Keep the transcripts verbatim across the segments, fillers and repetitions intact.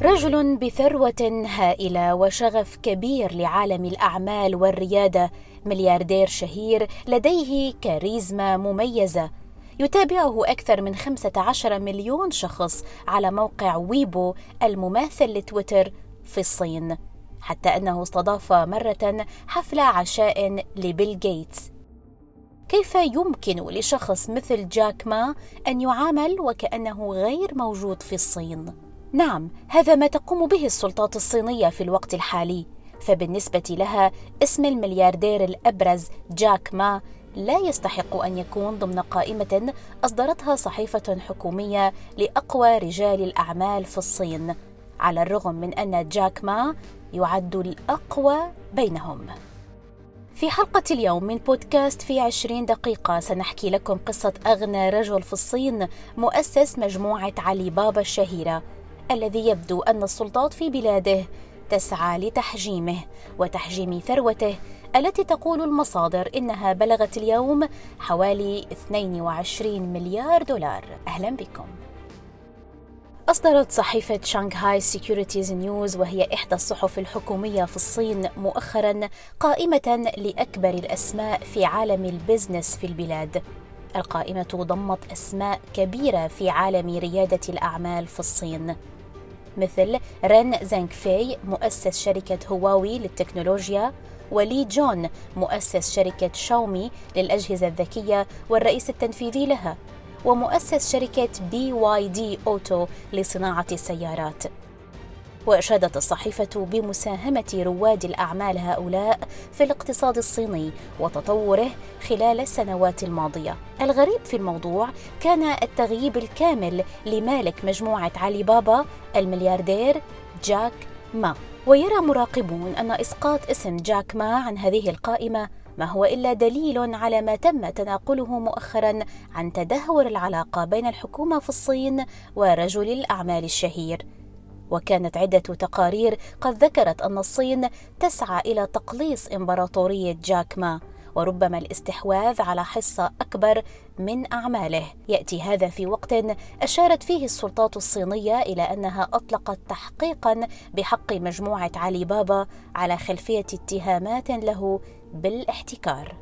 رجل بثروة هائلة وشغف كبير لعالم الأعمال والريادة، ملياردير شهير لديه كاريزما مميزة، يتابعه أكثر من خمسة عشر مليون شخص على موقع ويبو المماثل لتويتر في الصين، حتى أنه استضاف مرة حفل عشاء لبيل غيتس. كيف يمكن لشخص مثل جاك ما أن يعامل وكأنه غير موجود في الصين؟ نعم، هذا ما تقوم به السلطات الصينية في الوقت الحالي، فبالنسبة لها اسم الملياردير الأبرز جاك ما لا يستحق أن يكون ضمن قائمة أصدرتها صحيفة حكومية لأقوى رجال الأعمال في الصين، على الرغم من أن جاك ما يعد الأقوى بينهم. في حلقة اليوم من بودكاست في عشرين دقيقة سنحكي لكم قصة أغنى رجل في الصين، مؤسس مجموعة علي بابا الشهيرة، الذي يبدو أن السلطات في بلاده تسعى لتحجيمه وتحجيم ثروته التي تقول المصادر إنها بلغت اليوم حوالي اثنين وعشرين مليار دولار. أهلا بكم. أصدرت صحيفة شانغهاي سيكوريتيز نيوز، وهي إحدى الصحف الحكومية في الصين، مؤخراً قائمة لأكبر الأسماء في عالم البزنس في البلاد. القائمة ضمت أسماء كبيرة في عالم ريادة الأعمال في الصين، مثل رين زانغفي مؤسس شركة هواوي للتكنولوجيا، ولي جون مؤسس شركة شاومي للأجهزة الذكية والرئيس التنفيذي لها، ومؤسس شركة بي واي دي أوتو لصناعة السيارات. وأشادت الصحيفة بمساهمة رواد الأعمال هؤلاء في الاقتصاد الصيني وتطوره خلال السنوات الماضية. الغريب في الموضوع كان التغييب الكامل لمالك مجموعة علي بابا الملياردير جاك ما. ويرى مراقبون أن إسقاط اسم جاك ما عن هذه القائمة ما هو إلا دليل على ما تم تناقله مؤخراً عن تدهور العلاقة بين الحكومة في الصين ورجل الأعمال الشهير. وكانت عدة تقارير قد ذكرت أن الصين تسعى إلى تقليص إمبراطورية جاك ما، وربما الاستحواذ على حصة أكبر من أعماله. يأتي هذا في وقت أشارت فيه السلطات الصينية إلى أنها أطلقت تحقيقاً بحق مجموعة علي بابا على خلفية اتهامات له بالاحتكار.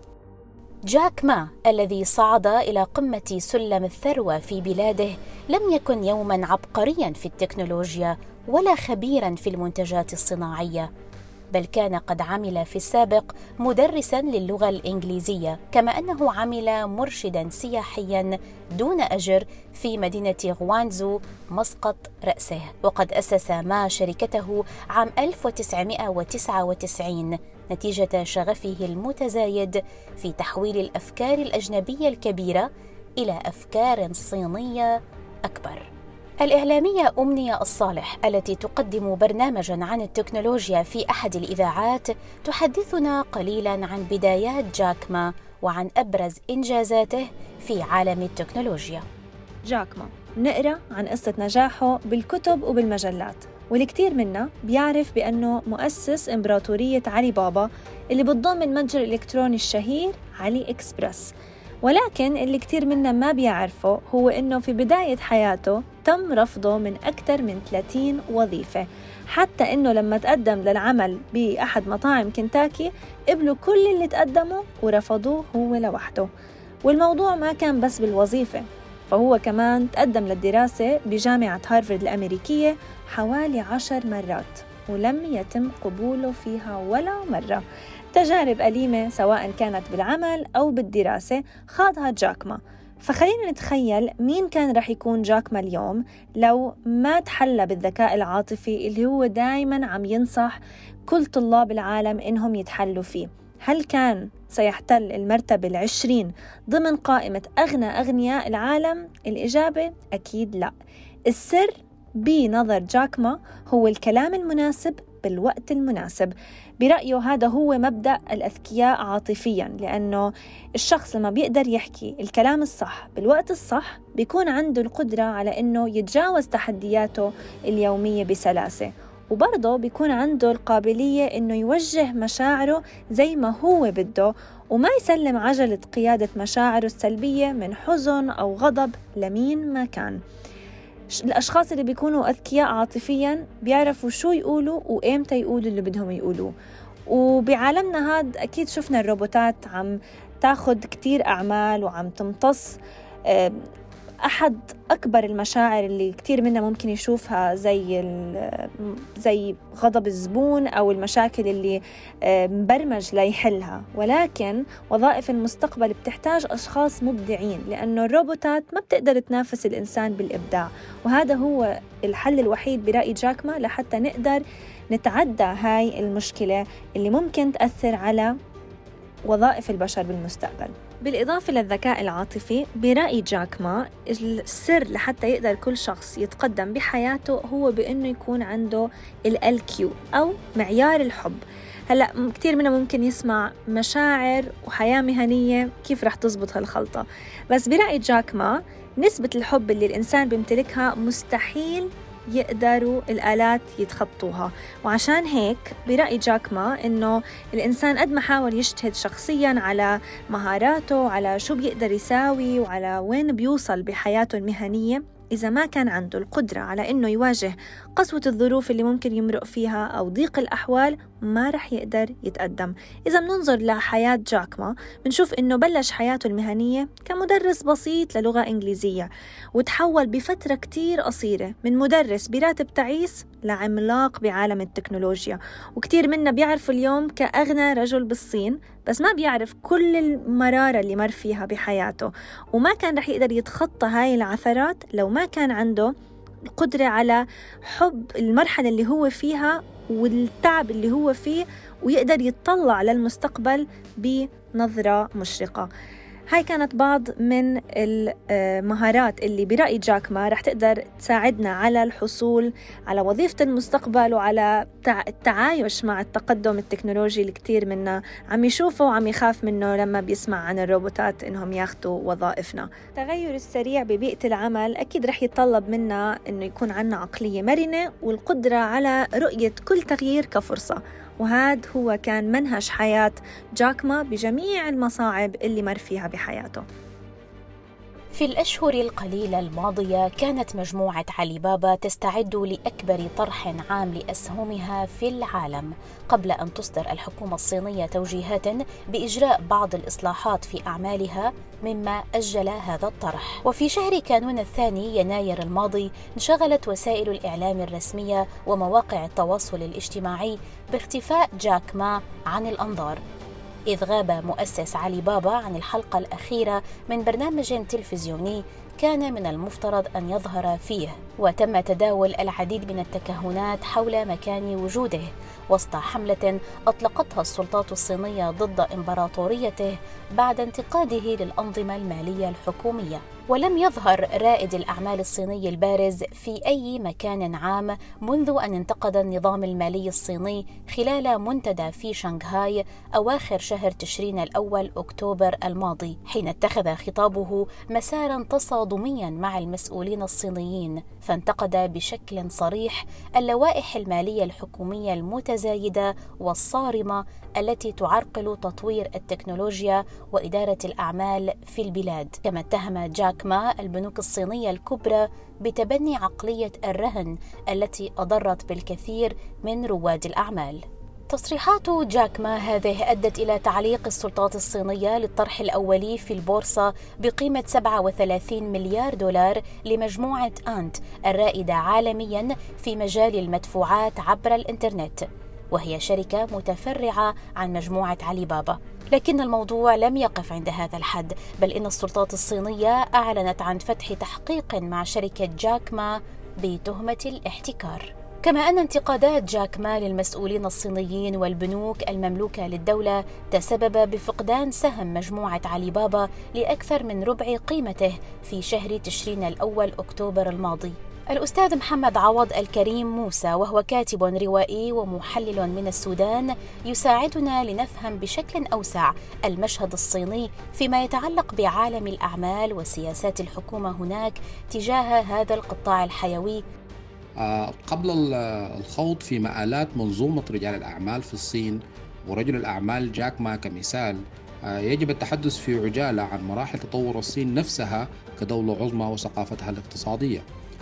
جاك ما الذي صعد إلى قمة سلم الثروة في بلاده لم يكن يوماً عبقرياً في التكنولوجيا ولا خبيراً في المنتجات الصناعية، بل كان قد عمل في السابق مدرساً للغة الإنجليزية، كما أنه عمل مرشداً سياحياً دون أجر في مدينة غوانزو مسقط رأسه. وقد أسس ما شركته عام ألف وتسعمائة وتسعة وتسعين نتيجة شغفه المتزايد في تحويل الأفكار الأجنبية الكبيرة إلى أفكار صينية أكبر. الإعلامية أمنية الصالح التي تقدم برنامجاً عن التكنولوجيا في أحد الإذاعات تحدثنا قليلاً عن بدايات جاك ما وعن أبرز إنجازاته في عالم التكنولوجيا. جاك ما نقرأ عن قصة نجاحه بالكتب وبالمجلات، والكثير منا بيعرف بأنه مؤسس إمبراطورية علي بابا اللي بتضم المتجر الإلكتروني الشهير علي إكسبرس. ولكن اللي كتير منا ما بيعرفه هو إنه في بداية حياته تم رفضه من أكثر من ثلاثين وظيفة، حتى إنه لما تقدم للعمل بأحد مطاعم كنتاكي قبلوا كل اللي تقدموا ورفضوه هو لوحده. والموضوع ما كان بس بالوظيفة، فهو كمان تقدم للدراسة بجامعة هارفارد الأمريكية حوالي عشر مرات ولم يتم قبوله فيها ولا مرة. تجارب أليمة سواء كانت بالعمل أو بالدراسة خاضها جاك ما. فخلينا نتخيل مين كان رح يكون جاك ما اليوم لو ما تحلى بالذكاء العاطفي اللي هو دايماً عم ينصح كل طلاب العالم إنهم يتحلوا فيه. هل كان سيحتل المرتبة العشرين ضمن قائمة أغنى أغنياء العالم؟ الإجابة أكيد لا. السر بنظر جاك ما هو الكلام المناسب بالوقت المناسب. برأيه هذا هو مبدأ الأذكياء عاطفياً، لأنه الشخص لما بيقدر يحكي الكلام الصح بالوقت الصح بيكون عنده القدرة على أنه يتجاوز تحدياته اليومية بسلاسة، وبرضه بيكون عنده القابلية أنه يوجه مشاعره زي ما هو بده وما يسلم عجلة قيادة مشاعره السلبية من حزن أو غضب لمين ما كان. الأشخاص اللي بيكونوا أذكياء عاطفياً بيعرفوا شو يقولوا وإمتى يقولوا اللي بدهم يقولوه. وبعالمنا هاد أكيد شفنا الروبوتات عم تاخد كتير أعمال وعم تمتص أحد أكبر المشاعر اللي كتير منا ممكن يشوفها، زي زي غضب الزبون أو المشاكل اللي مبرمج ليحلها. ولكن وظائف المستقبل بتحتاج أشخاص مبدعين، لأنه الروبوتات ما بتقدر تنافس الإنسان بالإبداع، وهذا هو الحل الوحيد برأي جاك ما لحتى نقدر نتعدى هاي المشكلة اللي ممكن تأثر على وظائف البشر بالمستقبل. بالإضافة للذكاء العاطفي، برأي جاك ما السر لحتى يقدر كل شخص يتقدم بحياته هو بأنه يكون عنده ال إل كيو أو معيار الحب. هلأ كتير منا ممكن يسمع مشاعر وحياة مهنية، كيف رح تزبط هالخلطة؟ بس برأي جاك ما نسبة الحب اللي الإنسان بيمتلكها مستحيل يقدروا الآلات يتخطوها. وعشان هيك برأي جاك ما إنه الإنسان قد ما حاول يجتهد شخصياً على مهاراته، على شو بيقدر يساوي وعلى وين بيوصل بحياته المهنية، إذا ما كان عنده القدرة على إنه يواجه قسوة الظروف اللي ممكن يمرق فيها أو ضيق الأحوال، ما رح يقدر يتقدم. إذا مننظر لحياة جاك ما بنشوف إنه بلش حياته المهنية كمدرس بسيط للغة إنجليزية، وتحول بفترة كتير قصيرة من مدرس براتب تعيس لعملاق بعالم التكنولوجيا. وكتير منا بيعرف اليوم كأغنى رجل بالصين، بس ما بيعرف كل المرارة اللي مر فيها بحياته، وما كان رح يقدر يتخطى هاي العثرات لو ما كان عنده القدرة على حب المرحلة اللي هو فيها والتعب اللي هو فيه، ويقدر يتطلع للمستقبل بنظرة مشرقة. هاي كانت بعض من المهارات اللي برأي جاك ما رح تقدر تساعدنا على الحصول على وظيفة المستقبل وعلى التعايش مع التقدم التكنولوجي اللي كتير منا عم يشوفه وعم يخاف منه لما بيسمع عن الروبوتات إنهم ياخدوا وظائفنا. التغير السريع ببيئة العمل أكيد رح يتطلب منا إنه يكون عنا عقلية مرنة والقدرة على رؤية كل تغيير كفرصة، وهذا هو كان منهج حياة جاك ما بجميع المصاعب اللي مر فيها بحياته. في الأشهر القليلة الماضية كانت مجموعة علي بابا تستعد لأكبر طرح عام لأسهمها في العالم، قبل أن تصدر الحكومة الصينية توجيهات بإجراء بعض الإصلاحات في أعمالها مما أجل هذا الطرح. وفي شهر كانون الثاني يناير الماضي انشغلت وسائل الإعلام الرسمية ومواقع التواصل الاجتماعي باختفاء جاك ما عن الأنظار، إذ غاب مؤسس علي بابا عن الحلقة الأخيرة من برنامج تلفزيوني كان من المفترض أن يظهر فيه. وتم تداول العديد من التكهنات حول مكان وجوده وسط حملة أطلقتها السلطات الصينية ضد إمبراطوريته بعد انتقاده للأنظمة المالية الحكومية. ولم يظهر رائد الأعمال الصيني البارز في أي مكان عام منذ أن انتقد النظام المالي الصيني خلال منتدى في شنغهاي أواخر شهر تشرين الأول أكتوبر الماضي، حين اتخذ خطابه مساراً تصادمياً مع المسؤولين الصينيين، فانتقد بشكل صريح اللوائح المالية الحكومية المتزايدة والصارمة التي تعرقل تطوير التكنولوجيا وإدارة الأعمال في البلاد. كما اتهم جاك ما البنوك الصينية الكبرى بتبني عقلية الرهن التي أضرت بالكثير من رواد الأعمال. تصريحات جاك ما هذه أدت إلى تعليق السلطات الصينية للطرح الأولي في البورصة بقيمة سبعة وثلاثين مليار دولار لمجموعة أنت الرائدة عالمياً في مجال المدفوعات عبر الإنترنت، وهي شركة متفرعة عن مجموعة علي بابا. لكن الموضوع لم يقف عند هذا الحد، بل إن السلطات الصينية أعلنت عن فتح تحقيق مع شركة جاك ما بتهمة الاحتكار. كما أن انتقادات جاك ما للمسؤولين الصينيين والبنوك المملوكة للدولة تسبب بفقدان سهم مجموعة علي بابا لأكثر من ربع قيمته في شهر تشرين الأول أكتوبر الماضي. الأستاذ محمد عوض الكريم موسى، وهو كاتب روائي ومحلل من السودان، يساعدنا لنفهم بشكل أوسع المشهد الصيني فيما يتعلق بعالم الأعمال وسياسات الحكومة هناك تجاه هذا القطاع الحيوي. قبل الخوض في مآلات منظومة رجال الأعمال في الصين ورجل الأعمال جاك ما كمثال، يجب التحدث في عجالة عن مراحل تطور الصين نفسها كدولة عظمى وثقافتها الاقتصادية.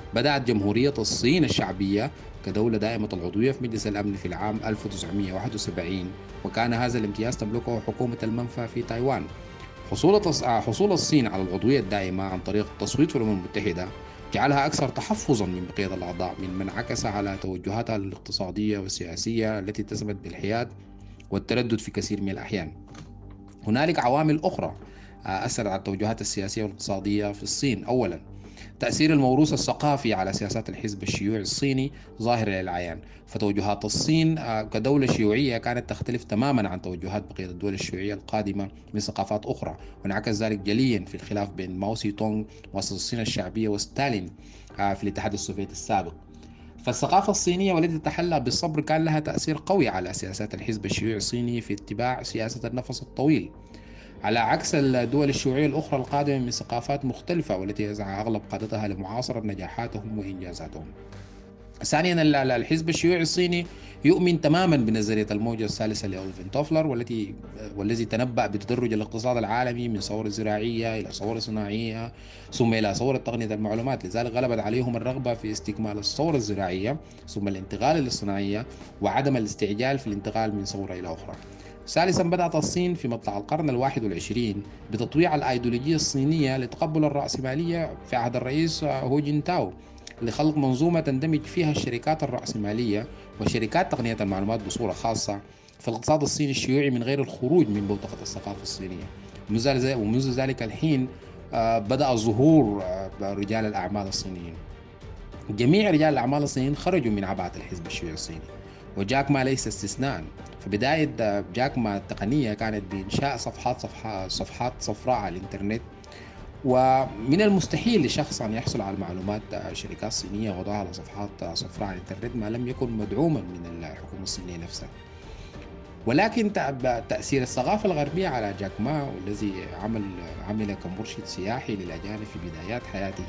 بدأت جمهورية الصين الشعبية كدولة دائمة العضوية في مجلس الأمن في العام ألف وتسعمائة وواحد وسبعين، وكان هذا الامتياز تملكه حكومة المنفى في تايوان. حصول حصول الصين على العضوية الدائمة عن طريق التصويت في الأمم المتحدة جعلها أكثر تحفظا من بقية الأعضاء، مما انعكس على توجهاتها الاقتصادية والسياسية التي اتسمت بالحياد والتردد في كثير من الأحيان. هنالك عوامل أخرى أثرت على التوجهات السياسية والاقتصادية في الصين. أولا، تأثير الموروث الثقافي على سياسات الحزب الشيوعي الصيني ظاهر للعيان، فتوجهات الصين كدولة شيوعية كانت تختلف تماما عن توجهات بقية الدول الشيوعية القادمة من ثقافات أخرى، وانعكس ذلك جليا في الخلاف بين ماو سي تونغ مؤسس الصين الشعبية وستالين في الاتحاد السوفيتي السابق. فالثقافة الصينية والتي تتحلى بالصبر كان لها تأثير قوي على سياسات الحزب الشيوعي الصيني في اتباع سياسة النفس الطويل، على عكس الدول الشيوعية الأخرى القادمة من ثقافات مختلفة والتي يسعى أغلب قادتها لمعاصرة نجاحاتهم وإنجازاتهم. ثانيا، الحزب الشيوعي الصيني يؤمن تماما بنظرية الموجة الثالثة لألفين توفلر، والتي والذي تنبأ بتدرج الاقتصاد العالمي من ثورة زراعية إلى ثورة صناعية ثم إلى ثورة تقنية المعلومات. لذلك غلبت عليهم الرغبة في استكمال الثورة الزراعية ثم الانتقال للصناعية وعدم الاستعجال في الانتقال من ثورة إلى أخرى. ثالثا، بدأت الصين في مطلع القرن الواحد والعشرين بتطويع الأيديولوجية الصينية لتقبل الرأسمالية في عهد الرئيس هو جينتاو، لخلق منظومة تندمج فيها الشركات الرأسمالية وشركات تقنية المعلومات بصورة خاصة في الاقتصاد الصيني الشيوعي من غير الخروج من بوتقة الثقافة الصينية. ومنذ ذلك الحين بدأ ظهور رجال الأعمال الصينيين. جميع رجال الأعمال الصينيين خرجوا من عباءة الحزب الشيوعي الصيني، وجاك ما ليس استثناء. فبداية جاك ما التقنية كانت بإنشاء صفحات صفحات صفحات صفراء على الإنترنت، ومن المستحيل لشخص أن يحصل على معلومات شركات صينية وضعها على صفحات صفراء على الإنترنت ما لم يكن مدعوما من الحكومة الصينية نفسها. ولكن تأثير الثقافة الغربية على جاك ما، والذي عمل عمل كمرشد سياحي للأجانب في بدايات حياته،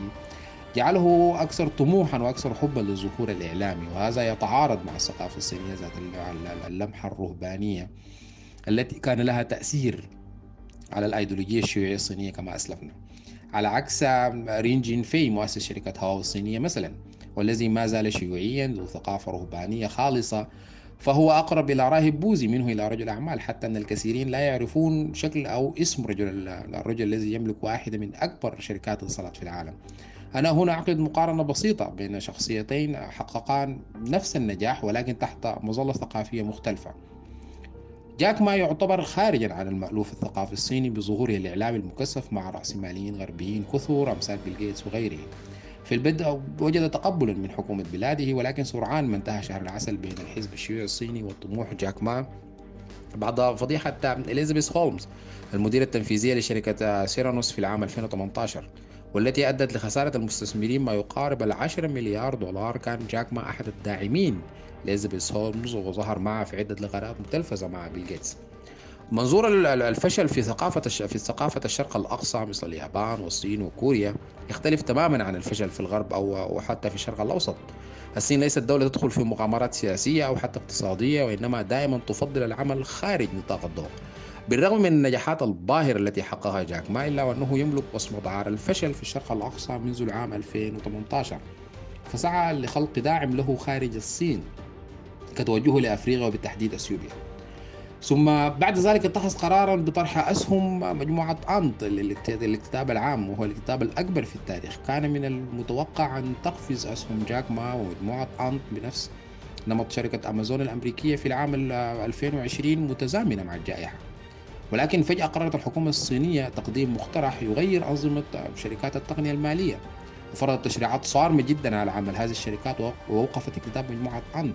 جعله أكثر طموحا وأكثر حبا للظهور الإعلامي، وهذا يتعارض مع الثقافة الصينية ذات اللمحة الرهبانية التي كان لها تأثير على الأيديولوجية الشيوعية الصينية كما أسلفنا، على عكس رين جين في مؤسس شركة هواوي الصينية مثلا، والذي ما زال شيوعيا ذو ثقافة رهبانية خالصة، فهو أقرب إلى راهب بوذي منه إلى رجل أعمال، حتى أن الكثيرين لا يعرفون شكل أو اسم رجل الرجل الذي يملك واحدة من أكبر شركات الاتصالات في العالم. أنا هنا أعقد مقارنة بسيطة بين شخصيتين حققان نفس النجاح ولكن تحت مظلة ثقافية مختلفة. جاك ما يعتبر خارجا عن المألوف الثقافي الصيني بظهوره الإعلامي المكثف مع رأسماليين غربيين كثر أمثال بيل غيتس وغيره. في البدء وجد تقبلا من حكومة بلاده، ولكن سرعان ما انتهى شهر العسل بين الحزب الشيوعي الصيني وطموح جاك ما بعد فضيحة إليزابيث هولمز المديرة التنفيذية لشركة سيرانوس في العام ألفين وثمانية عشر، والتي أدت لخسارة المستثمرين ما يقارب العشرة مليار دولار. كان جاك ما أحد الداعمين لإليزابيث هولمز، وظهر معه في عدة لقاءات متلفزة مع بيل غيتس. منظور الفشل في ثقافة في ثقافة الشرق الأقصى مثل اليابان والصين وكوريا يختلف تماما عن الفشل في الغرب أو حتى في الشرق الأوسط. الصين ليست دولة تدخل في مغامرات سياسية أو حتى اقتصادية، وإنما دائما تفضل العمل خارج نطاق الضوء. بالرغم من النجاحات الباهرة التي حققها جاك ما، إلا وأنه يملك وصمة عار الفشل في الشرق الأقصى منذ العام ألفين وثمانية عشر، فسعى لخلق داعم له خارج الصين كتوجهه لأفريقيا وبالتحديد أثيوبيا. ثم بعد ذلك اتخذ قرارا بطرح أسهم مجموعة أنت للاكتتاب العام، وهو الاكتتاب الأكبر في التاريخ. كان من المتوقع أن تقفز أسهم جاك ما ومجموعة أنت بنفس نمط شركة أمازون الأمريكية في العام ألفين وعشرين متزامنة مع الجائحة، ولكن فجأة قررت الحكومة الصينية تقديم مقترح يغير أنظمة شركات التقنية المالية، وفرضت تشريعات صارمة جدا على عمل هذه الشركات ووقفت اكتتاب مجموعة أنت.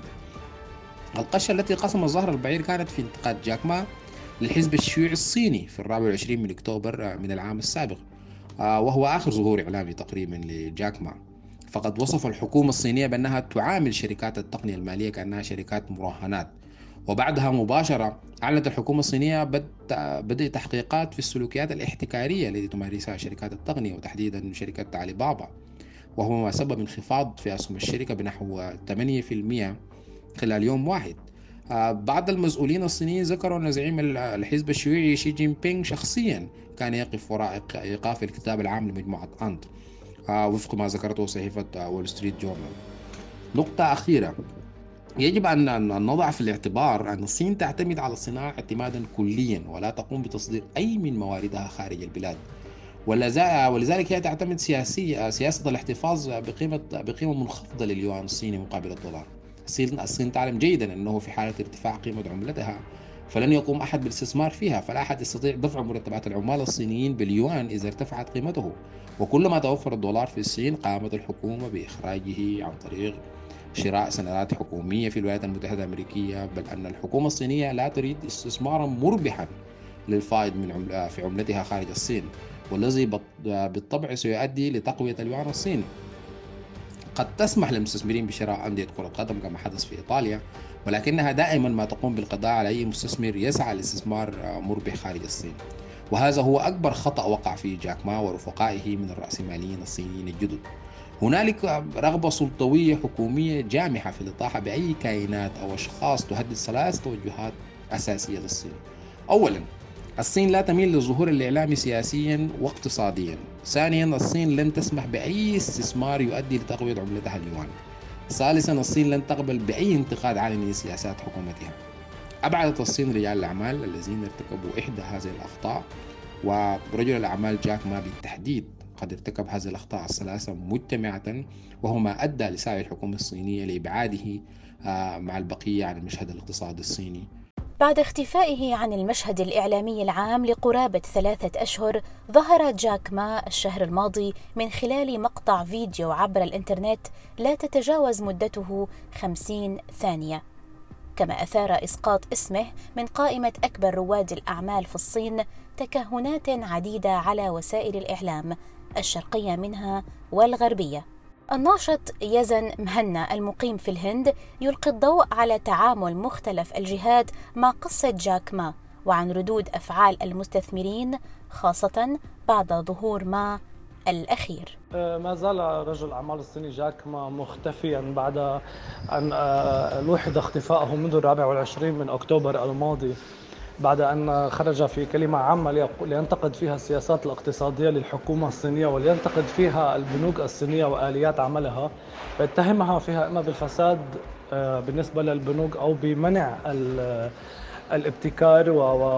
القشة التي قسم الظهر البعير كانت في انتقاد جاك ما للحزب الشيوعي الصيني في الرابع والعشرين من أكتوبر من العام السابق، وهو آخر ظهور إعلامي تقريبا لجاك ما. فقد وصف الحكومة الصينية بأنها تعامل شركات التقنية المالية كأنها شركات مراهنات، وبعدها مباشرة أعلنت الحكومة الصينية بدء تحقيقات في السلوكيات الاحتكارية التي تمارسها شركات التقنية وتحديدا شركة علي بابا، وهو ما سبب انخفاض في أسهم الشركة بنحو ثمانية بالمئة خلال يوم واحد. بعض المسؤولين الصينيين ذكروا أن زعيم الحزب الشيوعي شي جين بينغ شخصيا كان يقف وراء إيقاف الكتاب العام لمجموعة أنت، وفق ما ذكرته صحيفة وول ستريت جورنال. نقطة أخيرة، يجب أن نضع في الاعتبار أن الصين تعتمد على الصناعة اعتمادا كليا ولا تقوم بتصدير أي من مواردها خارج البلاد، ولذلك هي تعتمد سياسية سياسة الاحتفاظ بقيمة بقيمة منخفضة لليوان الصيني مقابل الدولار. الصين الصين تعلم جيدا أنه في حالة ارتفاع قيمة عملتها فلن يقوم أحد بالاستثمار فيها، فلا أحد يستطيع دفع مرتبات العمال الصينيين باليوان إذا ارتفعت قيمته، وكلما توفر الدولار في الصين قامت الحكومة بإخراجه عن طريق شراء سندات حكومية في الولايات المتحدة الأمريكية، بل أن الحكومة الصينية لا تريد استثمارا مربحا للفائض من عمل في عملتها خارج الصين، والذي بالطبع سيؤدي لتقوية اليوان الصيني. قد تسمح للمستثمرين بشراء أندية كرة قدم كما حدث في إيطاليا، ولكنها دائما ما تقوم بالقضاء على أي مستثمر يسعى لاستثمار مربح خارج الصين، وهذا هو أكبر خطأ وقع فيه جاك ما ورفقائه من الرأسماليين الصينيين الجدد. هنالك رغبة سلطوية حكومية جامحة في الإطاحة بأي كائنات أو أشخاص تهدد ثلاث توجهات أساسية للصين. أولا، الصين لا تميل للظهور الإعلامي سياسيا واقتصاديا. ثانيا، الصين لن تسمح بأي استثمار يؤدي لتقوية عملتها اليوان. ثالثا، الصين لن تقبل بأي انتقاد علني لسياسات حكومتها. أبعدت الصين رجال الأعمال الذين ارتكبوا إحدى هذه الأخطاء، ورجل الأعمال جاك ما بالتحديد قد ارتكب هذه الأخطاء الثلاثة مجتمعة، وهو ما أدى لسعي الحكومة الصينية لإبعاده مع البقية عن المشهد الاقتصادي الصيني. بعد اختفائه عن المشهد الإعلامي العام لقرابة ثلاثة أشهر، ظهر جاك ما الشهر الماضي من خلال مقطع فيديو عبر الإنترنت لا تتجاوز مدته خمسين ثانية، كما أثار إسقاط اسمه من قائمة أكبر رواد الأعمال في الصين تكهنات عديدة على وسائل الإعلام الشرقية منها والغربية. الناشط يزن مهنا المقيم في الهند يلقي الضوء على تعامل مختلف الجهات مع قصة جاك ما وعن ردود أفعال المستثمرين خاصة بعد ظهور ما الأخير. ما زال رجل الأعمال الصيني جاك ما مختفيا بعد أن لوحظ اختفائه منذ الرابع والعشرين من أكتوبر الماضي، بعد أن خرج في كلمة عامة لينتقد فيها السياسات الاقتصادية للحكومة الصينية ولينتقد فيها البنوك الصينية وآليات عملها، فاتهمها فيها إما بالفساد بالنسبة للبنوك أو بمنع الابتكار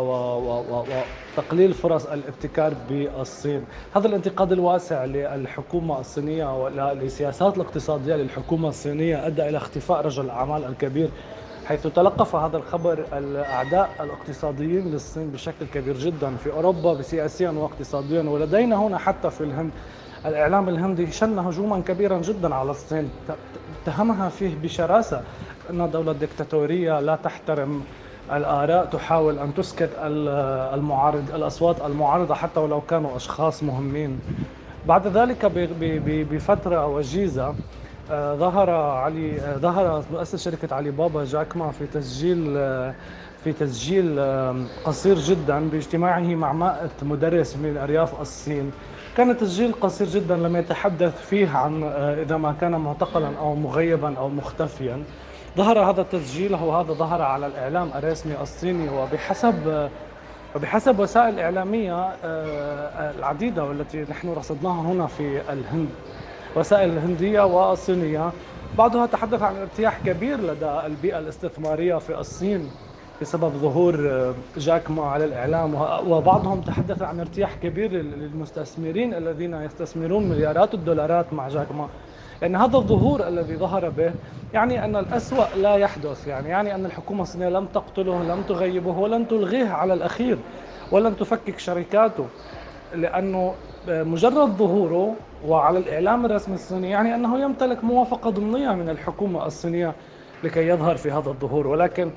وتقليل فرص الابتكار بالصين. هذا الانتقاد الواسع للحكومة الصينية ولسياسات الاقتصادية للحكومة الصينية أدى إلى اختفاء رجل الأعمال الكبير، حيث تلقف هذا الخبر الأعداء الاقتصاديين للصين بشكل كبير جدا في أوروبا سياسيا واقتصاديا، ولدينا هنا حتى في الهند الإعلام الهندي شن هجوما كبيرا جدا على الصين، اتهمها فيه بشراسة أن دولة ديكتاتورية لا تحترم الآراء، تحاول أن تسكت المعارض الأصوات المعارضة حتى ولو كانوا أشخاص مهمين. بعد ذلك بفترة وجيزة ظهر علي ظهر مؤسس شركة علي بابا جاك ما في تسجيل في تسجيل قصير جدا باجتماعه مع مائة مدرس من أرياف الصين. كان تسجيل قصير جدا لم يتحدث فيه عن إذا ما كان معتقلا أو مغيبا أو مختفيا. ظهر هذا التسجيل وهذا ظهر على الإعلام الرسمي الصيني، وبحسب وبحسب وسائل إعلامية العديدة والتي نحن رصدناها هنا في الهند، وسائل الهندية والصينية، بعضها تحدث عن ارتياح كبير لدى البيئة الاستثمارية في الصين بسبب ظهور جاك ما على الإعلام، وبعضهم تحدث عن ارتياح كبير للمستثمرين الذين يستثمرون مليارات الدولارات مع جاك ما. يعني هذا الظهور الذي ظهر به يعني أن الأسوأ لا يحدث، يعني يعني أن الحكومة الصينية لم تقتله، لم تغيبه، ولن تلغيه على الأخير، ولن تفكك شركاته، لأنه مجرد ظهوره وعلى الإعلام الرسمي الصيني يعني أنه يمتلك موافقة ضمنية من الحكومة الصينية لكي يظهر في هذا الظهور. ولكن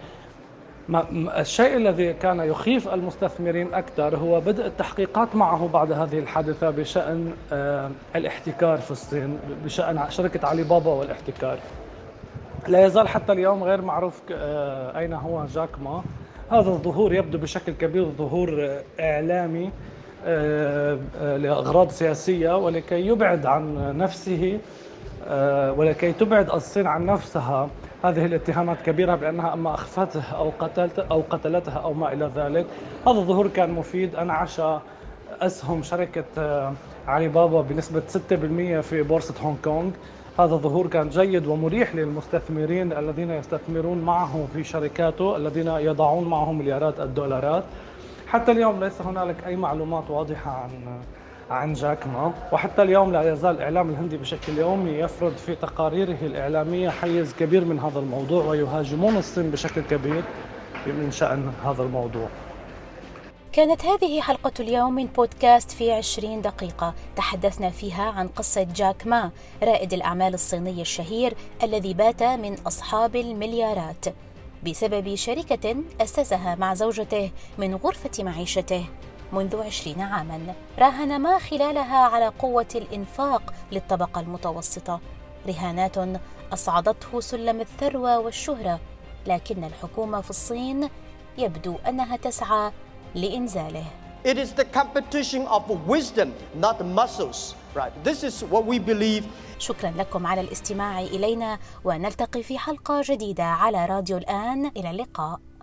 الشيء الذي كان يخيف المستثمرين أكثر هو بدء التحقيقات معه بعد هذه الحادثة بشأن الاحتكار في الصين، بشأن شركة علي بابا والاحتكار. لا يزال حتى اليوم غير معروف أين هو جاك ما. هذا الظهور يبدو بشكل كبير ظهور إعلامي لأغراض سياسية ولكي يبعد عن نفسه ولكي تبعد الصين عن نفسها هذه الاتهامات كبيرة بأنها أما أخفته أو قتلته أو قتلتها أو ما إلى ذلك. هذا الظهور كان مفيد، أنعش أسهم شركة علي بابا بنسبة ستة بالمئة في بورصة هونغ كونغ. هذا الظهور كان جيد ومريح للمستثمرين الذين يستثمرون معه في شركاته، الذين يضعون معه مليارات الدولارات. حتى اليوم ليس هنالك أي معلومات واضحة عن عن جاك ما، وحتى اليوم لا يزال الإعلام الهندي بشكل يومي يفرض في تقاريره الإعلامية حيز كبير من هذا الموضوع، ويهاجمون الصين بشكل كبير من شأن هذا الموضوع. كانت هذه حلقة اليوم من بودكاست في عشرين دقيقة، تحدثنا فيها عن قصة جاك ما، رائد الأعمال الصيني الشهير الذي بات من أصحاب المليارات بسبب شركة أسسها مع زوجته من غرفة معيشته منذ عشرين عاماً، راهن ما خلالها على قوة الإنفاق للطبقة المتوسطة، رهانات أصعدته سلم الثروة والشهرة، لكن الحكومة في الصين يبدو أنها تسعى لإنزاله. It is the competition of wisdom, not muscles. Right. This is what we believe. شكرا لكم على الاستماع إلينا، ونلتقي في حلقة جديدة على راديو الآن. إلى اللقاء.